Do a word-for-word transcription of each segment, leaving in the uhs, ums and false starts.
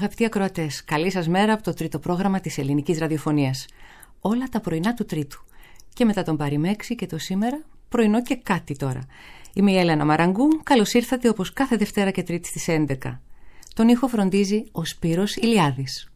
Αγαπητοί ακροατές, καλή σας μέρα από το τρίτο πρόγραμμα της ελληνικής ραδιοφωνίας. Όλα τα πρωινά του Τρίτου. Και μετά τον Παριμέξη και το σήμερα, πρωινό και κάτι τώρα. Είμαι η Έλενα Μαραγκού, καλώς ήρθατε όπως κάθε Δευτέρα και Τρίτη στις έντεκα. Τον ήχο φροντίζει ο Σπύρος Ηλιάδης.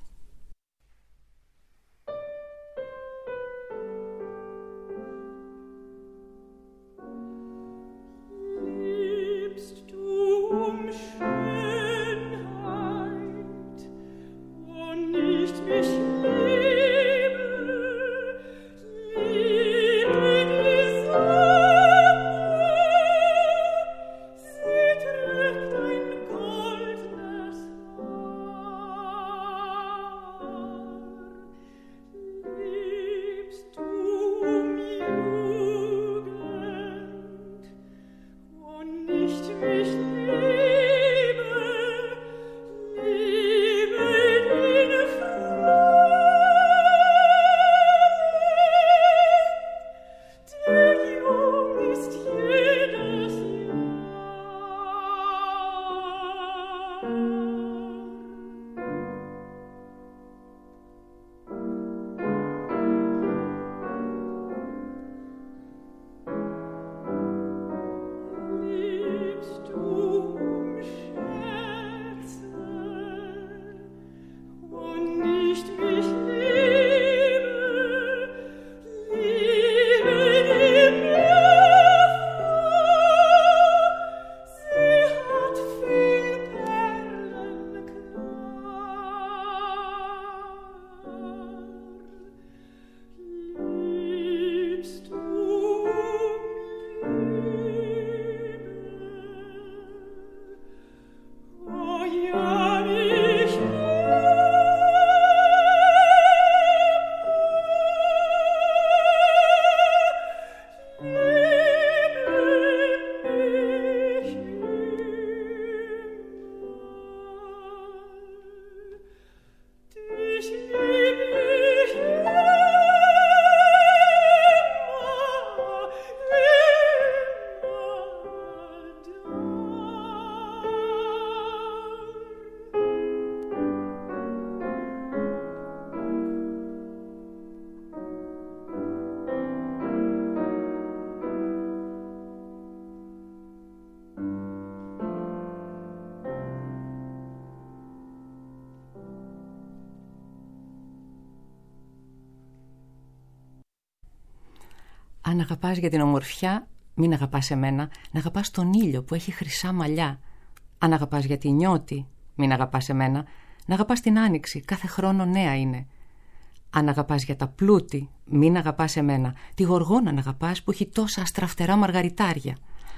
Αν αγαπάς για την ομορφιά, μην αγαπάς εμένα, να αγαπάς τον ήλιο που έχει χρυσά μαλλιά. Αν αγαπάς για την νιώτη, μην αγαπάς εμένα, να αγαπάς την άνοιξη, κάθε χρόνο νέα είναι. Αν αγαπάς για τα πλούτη, μην αγαπάς εμένα, τη γοργόνα να αγαπάς που έχει τόσα αστραφτερά μαργαριτάρια.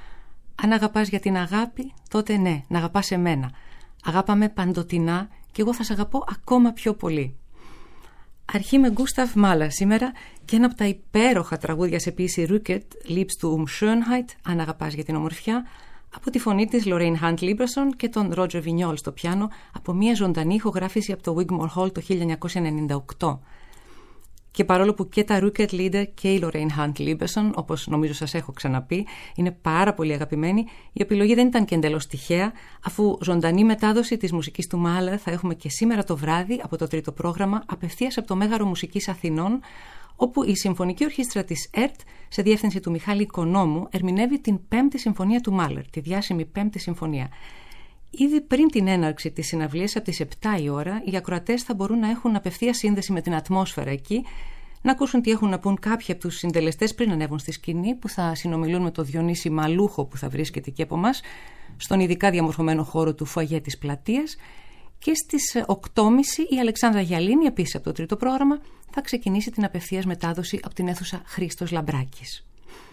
Αν αγαπάς για την αγάπη, τότε ναι, να αγαπάς εμένα. Αγάπαμε παντοτινά και εγώ θα σ' αγαπώ ακόμα πιο πολύ. Αρχή με Γκούσταβ Μάλερ σήμερα και ένα από τα υπέροχα τραγούδια σε ποίηση Rückert, Liebst du um Schönheit, αν αγαπάς για την ομορφιά, από τη φωνή της Lorraine Hunt Lieberson και τον Roger Vignol στο πιάνο, από μια ζωντανή ηχογράφηση από το Wigmore Hall το χίλια εννιακόσια ενενήντα οκτώ. Και παρόλο που και τα Rückert Lieder και η Lorraine Hunt Lieberson, όπως νομίζω σας έχω ξαναπεί, είναι πάρα πολύ αγαπημένοι, η επιλογή δεν ήταν και εντελώς τυχαία, αφού ζωντανή μετάδοση της μουσικής του Μάλερ θα έχουμε και σήμερα το βράδυ από το τρίτο πρόγραμμα, απευθείας από το Μέγαρο Μουσικής Αθηνών, όπου η Συμφωνική Ορχήστρα της ΕΡΤ, σε διεύθυνση του Μιχάλη Οικονόμου, ερμηνεύει την Πέμπτη Συμφωνία του Μάλερ, τη διάσημη Πέμπτη Συμφωνία. Ήδη πριν την έναρξη της συναυλίας από τις επτά η ώρα, οι ακροατές θα μπορούν να έχουν απευθείας σύνδεση με την ατμόσφαιρα εκεί, να ακούσουν τι έχουν να πούν κάποιοι από τους συντελεστές πριν ανέβουν στη σκηνή, που θα συνομιλούν με το Διονύση Μαλούχο που θα βρίσκεται εκεί από μας, στον ειδικά διαμορφωμένο χώρο του φουαγέ της πλατείας. Και στις οκτώ και μισή η Αλεξάνδρα Γιαλίνη, επίσης από το τρίτο πρόγραμμα, θα ξεκινήσει την απευθείας μετάδοση από την αίθουσα Χρήστος Λαμπράκης.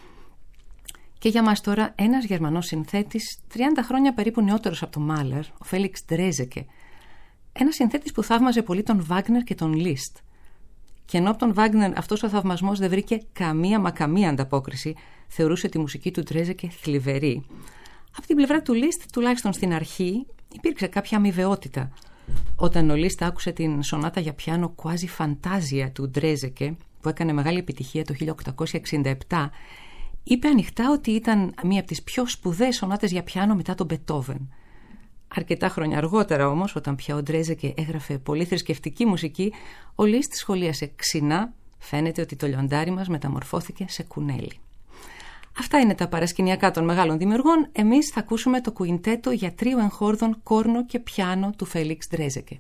Και για μας τώρα ένας Γερμανός συνθέτης, τριάντα χρόνια περίπου νεότερος από τον Μάλερ, ο Φέλιξ Ντρέζεκε. Ένας συνθέτης που θαύμαζε πολύ τον Βάγνερ και τον Λίστ. Και ενώ από τον Βάγνερ αυτός ο θαυμασμός δεν βρήκε καμία μα καμία ανταπόκριση, θεωρούσε τη μουσική του Ντρέζεκε θλιβερή. Από την πλευρά του Λίστ, τουλάχιστον στην αρχή, υπήρξε κάποια αμοιβαιότητα. Όταν ο Λίστ άκουσε την σονάτα για πιάνο Quasi Fantasia του Ντρέζεκε, που έκανε μεγάλη επιτυχία το χίλια οκτακόσια εξήντα επτά, είπε ανοιχτά ότι ήταν μία από τις πιο σπουδαίες σονάτες για πιάνο μετά τον Μπετόβεν. Αρκετά χρόνια αργότερα όμως, όταν πια ο Ντρέζεκε έγραφε πολύ θρησκευτική μουσική, ο Λις τη σχολίασε ξινά, φαίνεται ότι το λιοντάρι μας μεταμορφώθηκε σε κουνέλι. Αυτά είναι τα παρασκηνιακά των μεγάλων δημιουργών. Εμείς θα ακούσουμε το κουιντέτο για τρίο εγχόρδων, κόρνο και πιάνο του Φέλιξ Ντρέζεκε.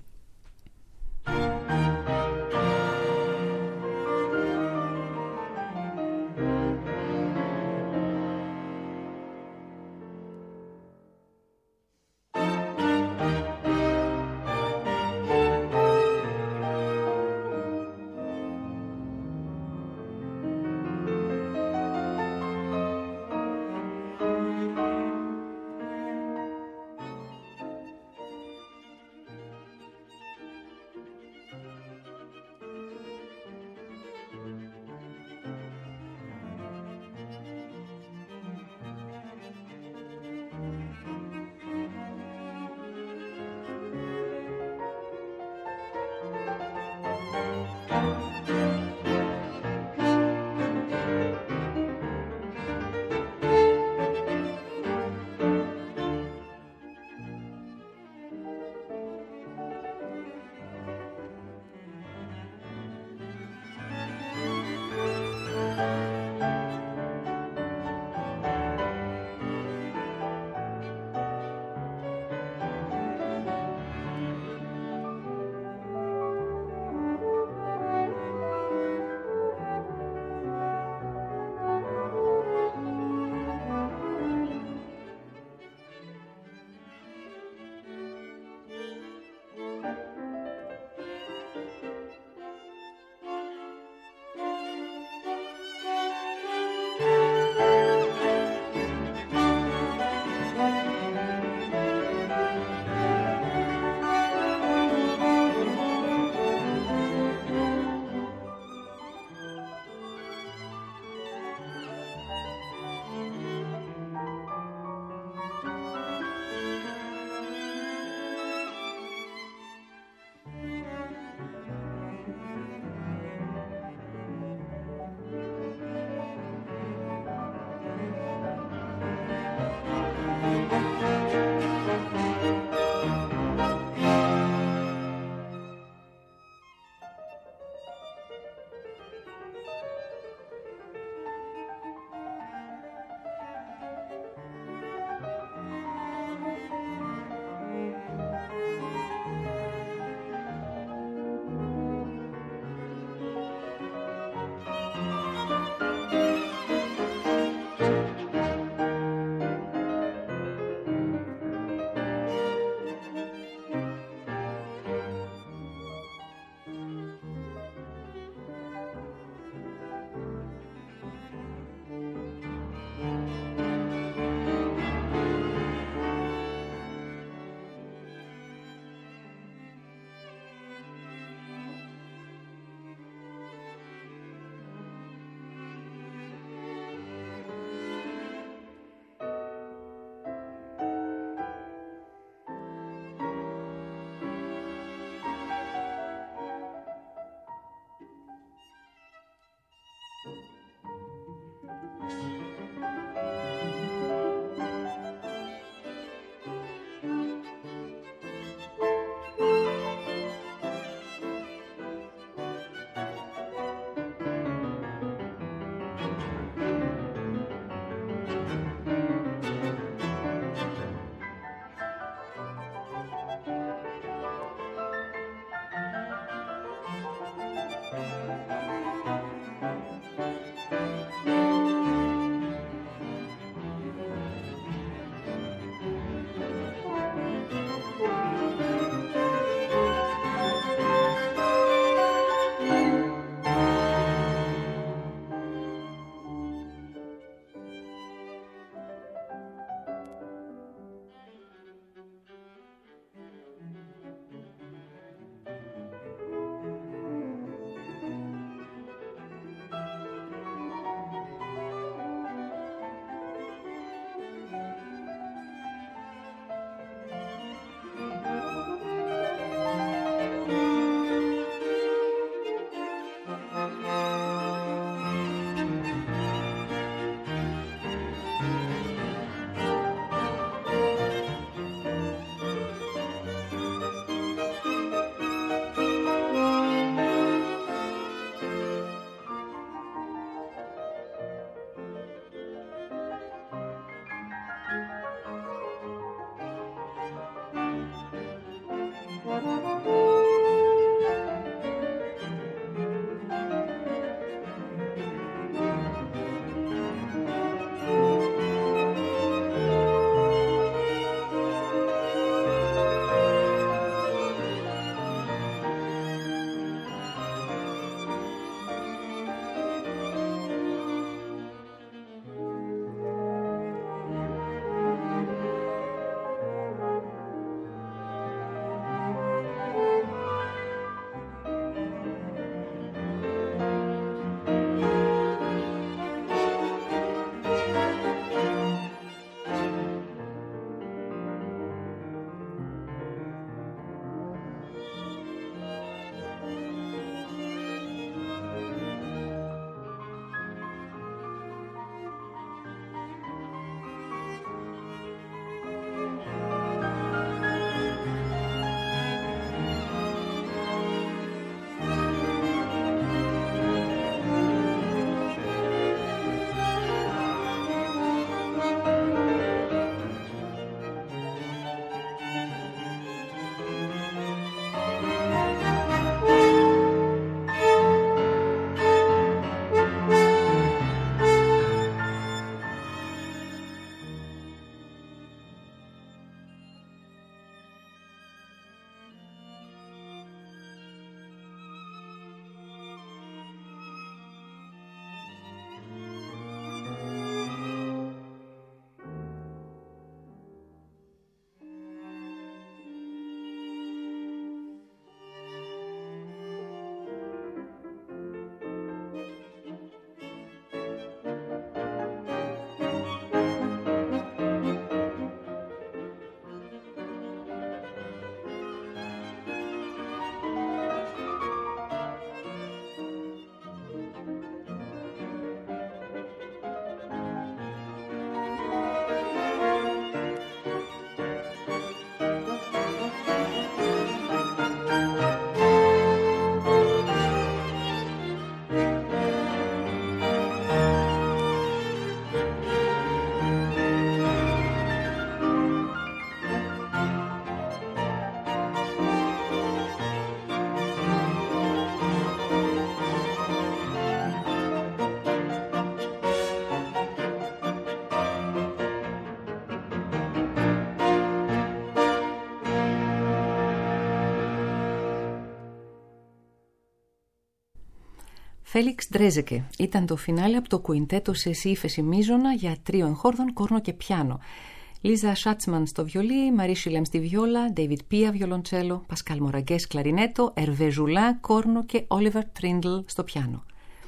Φέλιξ Ντρέζεκε ήταν το φινάλε από το κουιντέτο σε σι ύφεση μίζωνα για τρίο εγχόρδων, κόρνο και πιάνο. Λίζα Σάτσμαν στο βιολί, Μαρί Σιλέμ στη βιόλα, Ντέιβιτ Πία βιολοντσέλο, Πασκάλ Μοραγκές κλαρινέτο, Ερβέ Ζουλά κόρνο και Όλιβερ Τρίντλ στο πιάνο.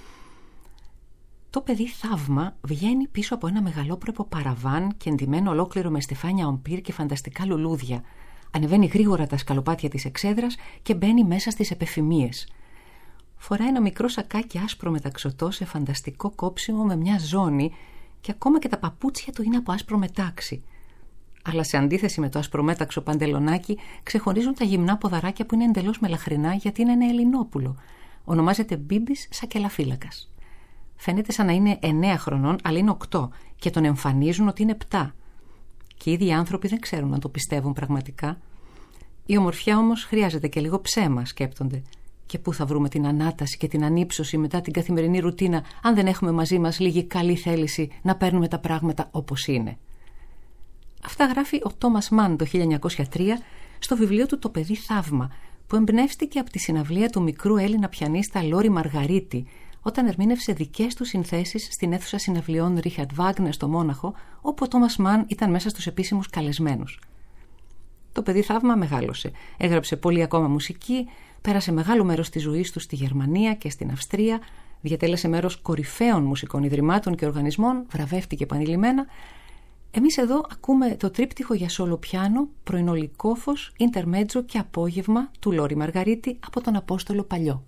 Το παιδί θαύμα βγαίνει πίσω από ένα μεγαλόπρεπο παραβάν και εντυμένο ολόκληρο με στεφάνια ομπίρ και φανταστικά λουλούδια. Ανεβαίνει γρήγορα τα σκαλοπάτια της εξέδρας και μπαίνει μέσα στις επεφημίες. Φοράει ένα μικρό σακάκι άσπρο μεταξωτό σε φανταστικό κόψιμο με μια ζώνη και ακόμα και τα παπούτσια του είναι από άσπρο μετάξι. Αλλά σε αντίθεση με το ασπρομέταξο παντελονάκι, ξεχωρίζουν τα γυμνά ποδαράκια που είναι εντελώς μελαχρινά γιατί είναι ένα Ελληνόπουλο. Ονομάζεται Μπίμπης Σακελαφύλακας. Φαίνεται σαν να είναι εννέα χρονών, αλλά είναι οκτώ και τον εμφανίζουν ότι είναι επτά. Και οι ίδιοι άνθρωποι δεν ξέρουν να το πιστεύουν πραγματικά. Η ομορφιά όμως χρειάζεται και λίγο ψέμα, σκέπτονται. Και πού θα βρούμε την ανάταση και την ανύψωση μετά την καθημερινή ρουτίνα, αν δεν έχουμε μαζί μας λίγη καλή θέληση να παίρνουμε τα πράγματα όπως είναι. Αυτά γράφει ο Τόμας Μαν το χίλια εννιακόσια τρία στο βιβλίο του «Το παιδί θαύμα», που εμπνεύστηκε από τη συναυλία του μικρού Έλληνα πιανίστα Λόρι Μαργαρίτη, όταν ερμήνευσε δικές του συνθέσεις στην αίθουσα συναυλιών Ρίχαρντ Βάγνερ στο Μόναχο, όπου ο Τόμας Μαν ήταν μέσα στους επίσημους καλεσμένους. Το παιδί θαύμα μεγάλωσε, έγραψε πολύ ακόμα μουσική, πέρασε μεγάλο μέρος της ζωής του στη Γερμανία και στην Αυστρία, διατέλεσε μέρος κορυφαίων μουσικών ιδρυμάτων και οργανισμών, βραβεύτηκε επανειλημμένα. Εμείς εδώ ακούμε το τρίπτυχο για σόλο πιάνο, πρωινολικόφος, ιντερμέτζο και απόγευμα του Λόρι Μαργαρίτη από τον Απόστολο Παλιό.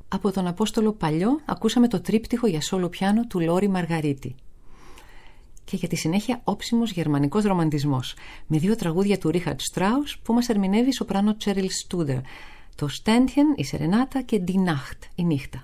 Από τον Απόστολο Παλιό ακούσαμε το τρίπτυχο για σόλο πιάνο του Λόρι Μαργαρίτη. Και για τη συνέχεια όψιμος γερμανικός ρομαντισμός, με δύο τραγούδια του Ρίχαρτ Στράους που μας ερμηνεύει η σοπράνο Τσέριλ Στούντερ, το Στέντχεν, η Σερενάτα και Die Nacht, η νύχτα.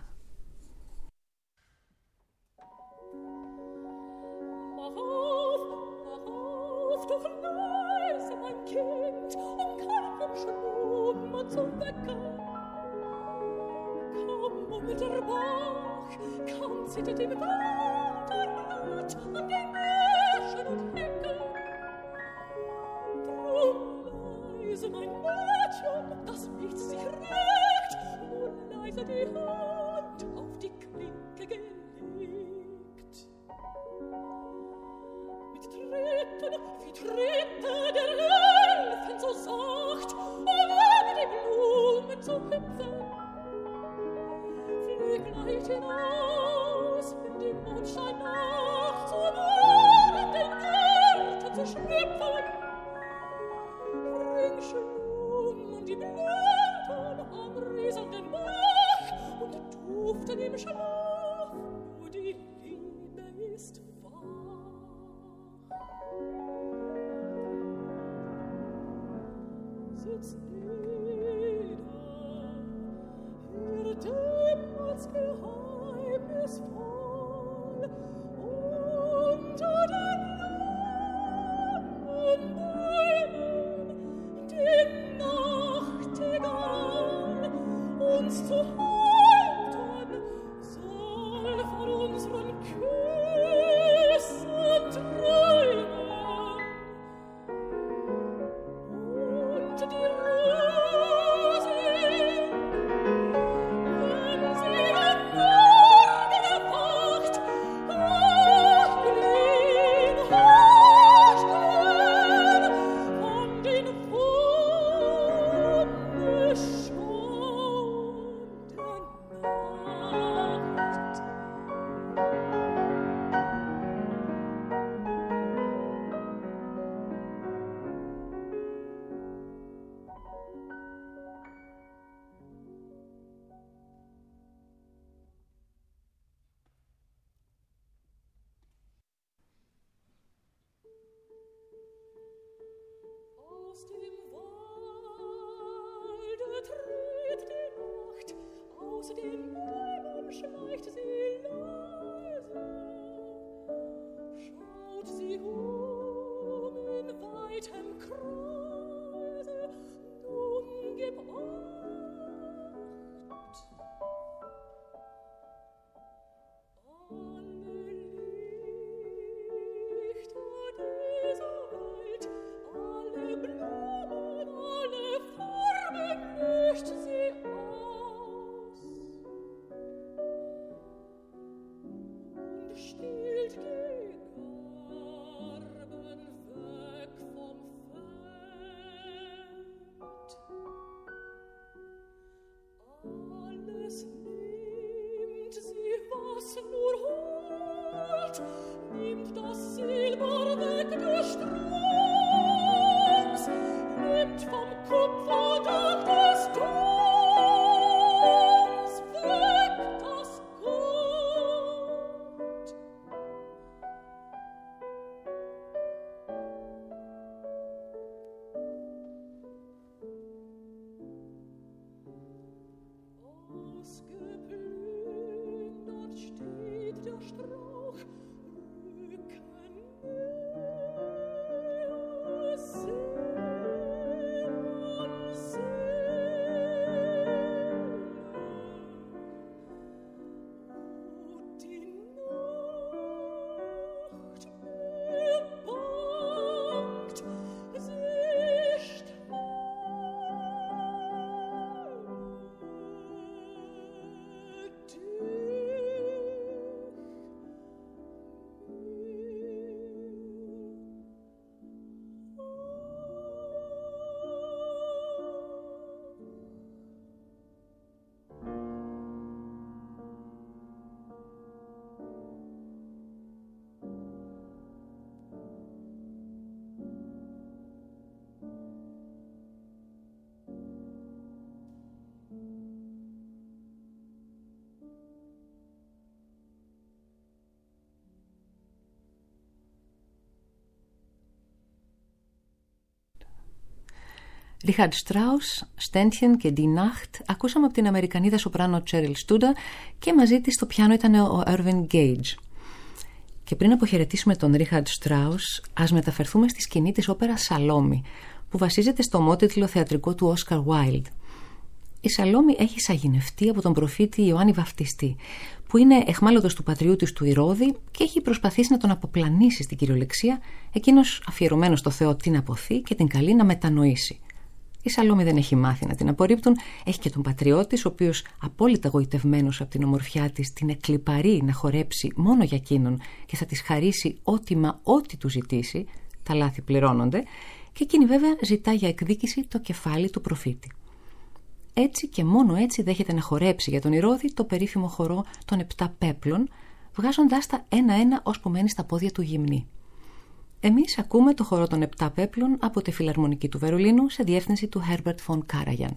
Ρίχαρντ Στράους, Στέντχεν και Die Nacht ακούσαμε από την Αμερικανίδα σοπράνο Cheryl Στούντα και μαζί της στο πιάνο ήταν ο Irving Gage. Και πριν αποχαιρετήσουμε τον Ρίχαρντ Στράους, ας μεταφερθούμε στη σκηνή της όπερα Σαλόμη, που βασίζεται στο ομότιτλο θεατρικό του Όσκαρ Wilde. Η Σαλόμη έχει σαγηνευτεί από τον προφήτη Ιωάννη Βαφτιστή, που είναι εχμάλωτος του πατριού της του Ηρώδη και έχει προσπαθήσει να τον αποπλανήσει στην κυριολεξία, εκείνος αφιερωμένος στο Θεό την αποθεί και την καλεί να μετανοήσει. Η Σαλόμη δεν έχει μάθει να την απορρίπτουν, έχει και τον πατριό της, ο οποίος απόλυτα γοητευμένος από την ομορφιά της την εκλιπαρεί να χορέψει μόνο για εκείνον και θα της χαρίσει ό,τι μα ό,τι του ζητήσει, τα λάθη πληρώνονται, και εκείνη βέβαια ζητά για εκδίκηση το κεφάλι του προφήτη. Έτσι και μόνο έτσι δέχεται να χορέψει για τον Ηρώδη το περίφημο χορό των επτά πέπλων, βγάζοντάς τα ένα-ένα ώσπου μένει στα πόδια του γυμνή. Εμείς ακούμε το χορό των επτά πέπλων από τη Φιλαρμονική του Βερολίνου σε διεύθυνση του Herbert von Karajan.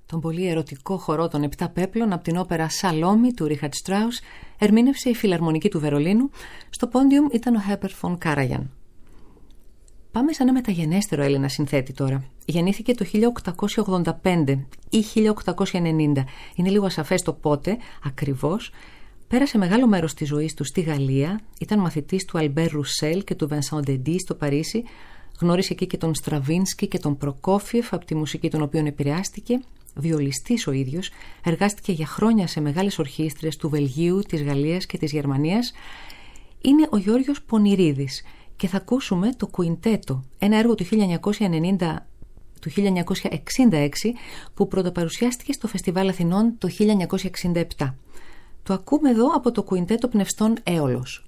Τον πολύ ερωτικό χορό των Επτά Πέπλων από την όπερα Σαλόμι του Ρίχαρτ Στράους ερμήνευσε η Φιλαρμονική του Βερολίνου. Στο πόντιουμ ήταν ο Herbert von Karajan. Πάμε σε ένα μεταγενέστερο Έλληνα συνθέτη τώρα. Γεννήθηκε το χίλια οκτακόσια ογδόντα πέντε ή χίλια οκτακόσια ενενήντα. Είναι λίγο ασαφές το πότε ακριβώς. Πέρασε μεγάλο μέρος της ζωής του στη Γαλλία. Ήταν μαθητής του Αλμπέρ Ρουσέλ και του Βενσάν Ντεντί στο Παρίσι. Γνώρισε εκεί και τον Στραβίνσκι και τον Προκόφιεφ, από τη μουσική των οποίων επηρεάστηκε. Βιολιστής ο ίδιος, εργάστηκε για χρόνια σε μεγάλες ορχήστρες του Βελγίου, της Γαλλίας και της Γερμανίας. Είναι ο Γιώργος Πονηρίδης και θα ακούσουμε το Κουιντέτο, ένα έργο του χίλια εννιακόσια ενενήντα, του χίλια εννιακόσια εξήντα έξι που πρωτοπαρουσιάστηκε στο Φεστιβάλ Αθηνών το χίλια εννιακόσια εξήντα επτά. Το ακούμε εδώ από το Κουιντέτο Πνευστών Έολος.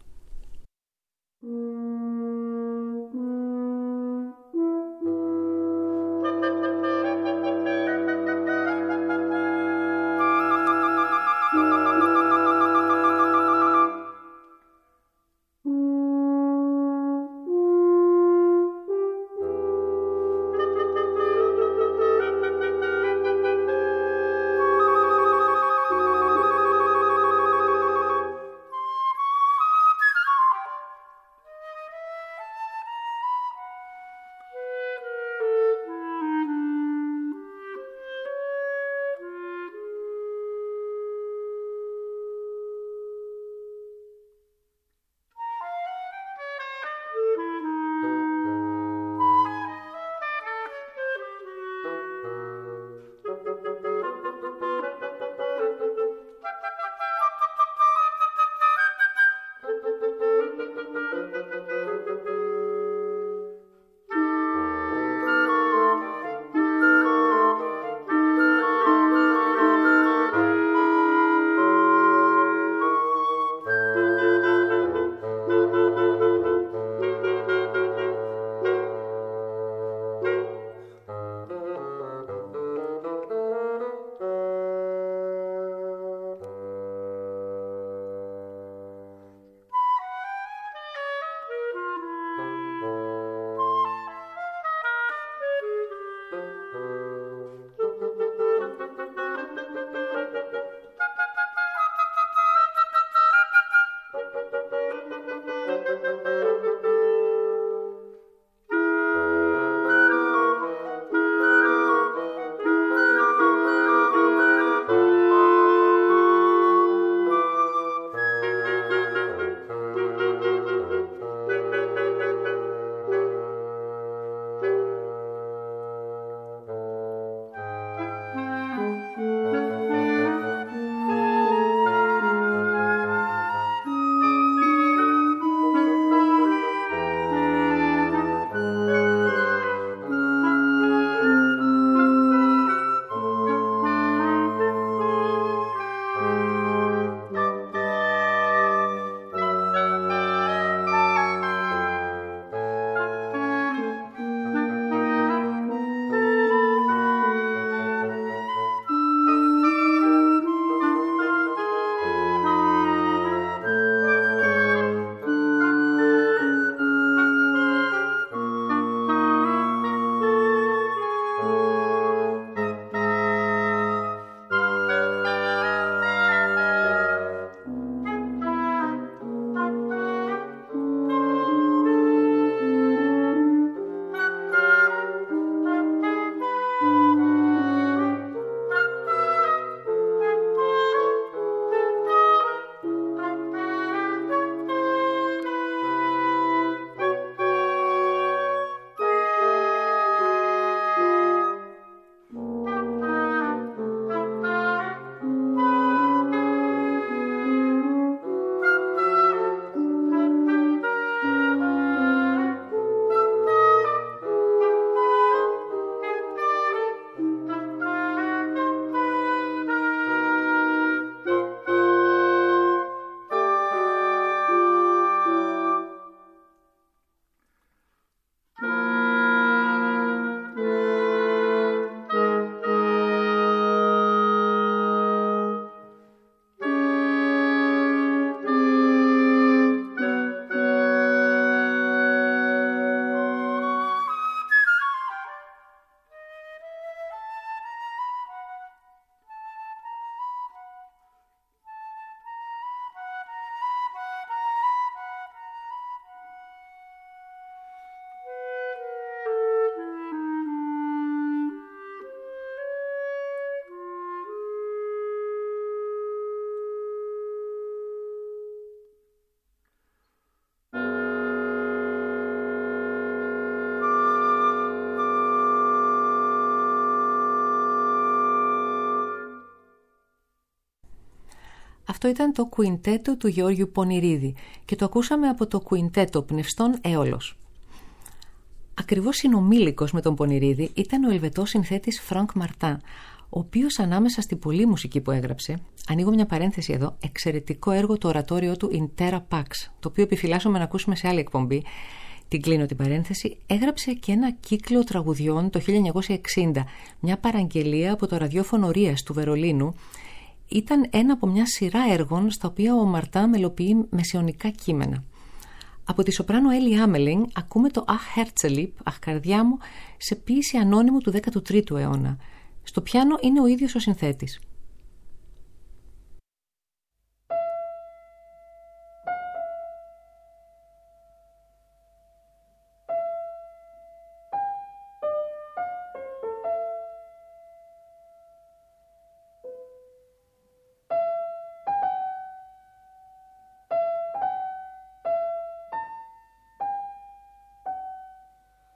Αυτό ήταν το κουιντέτο του Γεώργιου Πονηρίδη και το ακούσαμε από το κουιντέτο Πνευστών Αίολος. Ακριβώς συνομήλικος με τον Πονηρίδη ήταν ο Ελβετός συνθέτης Φρανκ Μαρτά, ο οποίος ανάμεσα στη πολλή μουσική που έγραψε, ανοίγω μια παρένθεση εδώ, εξαιρετικό έργο το ορατόριό του In Terra Pax, το οποίο επιφυλάσσομαι να ακούσουμε σε άλλη εκπομπή, την κλείνω την παρένθεση, έγραψε και ένα κύκλο τραγουδιών το χίλια εννιακόσια εξήντα, μια παραγγελία από το ραδιόφωνο Ρίας του Βερολίνου. Ήταν ένα από μια σειρά έργων στα οποία ο Μαρτά μελοποιεί μεσαιωνικά κείμενα. Από τη σοπράνο Έλλη Άμελινγκ ακούμε το «Αχ Herzlieb», «Αχ καρδιά μου», σε ποίηση ανώνυμου του δέκατου τρίτου αιώνα. Στο πιάνο είναι ο ίδιος ο συνθέτης.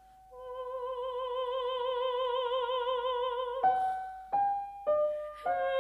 Hey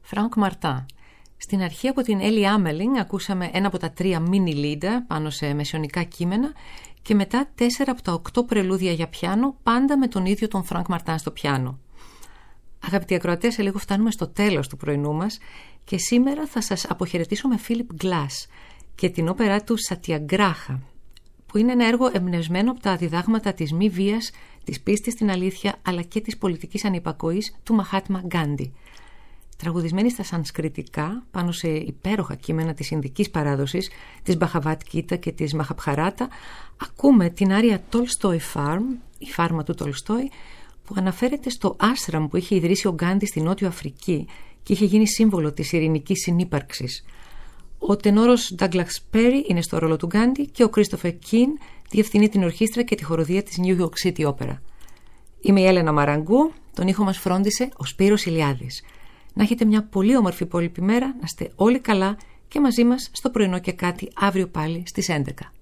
Φρανκ Μαρτάν. Στην αρχή από την Έλλη Άμελινγκ ακούσαμε ένα από τα τρία μίνι λίντα πάνω σε μεσαιωνικά κείμενα και μετά τέσσερα από τα οκτώ πρελούδια για πιάνο, πάντα με τον ίδιο τον Φρανκ Μαρτάν στο πιάνο. Αγαπητοί ακροατές, σε λίγο φτάνουμε στο τέλος του πρωινού μας και σήμερα θα σας αποχαιρετήσω με Φίλιπ Γκλάς και την όπερά του Σατιαγκράχα, που είναι ένα έργο εμπνευσμένο από τα διδάγματα της μη βίας, της πίστης στην αλήθεια αλλά και της πολιτικής ανυπακοής του Μαχάτμα Γκάντι. Τραγουδισμένη στα σανσκριτικά πάνω σε υπέροχα κείμενα της Ινδικής παράδοσης, της Μπαχαβάτ Κίτα και της Μαχαμπχαράτα, ακούμε την άρια Tolstoy Farm, η φάρμα του Τολστόι, που αναφέρεται στο άσραμ που είχε ιδρύσει ο Γκάντι στη Νότιο Αφρική και είχε γίνει σύμβολο της ειρηνικής συνύπαρξης. Ο τενόρος Ντάγκλας Πέρι είναι στο ρόλο του Γκάντι και ο Κρίστοφερ Κιν διευθύνει την ορχήστρα και τη χοροδία της New York City Opera. Είμαι η Έλενα Μαραγκού, τον ήχο μας φρόντισε ο Σπύρος Ηλιάδης. Να έχετε μια πολύ όμορφη υπόλοιπη μέρα, να είστε όλοι καλά και μαζί μας στο πρωινό και κάτι αύριο πάλι στις έντεκα.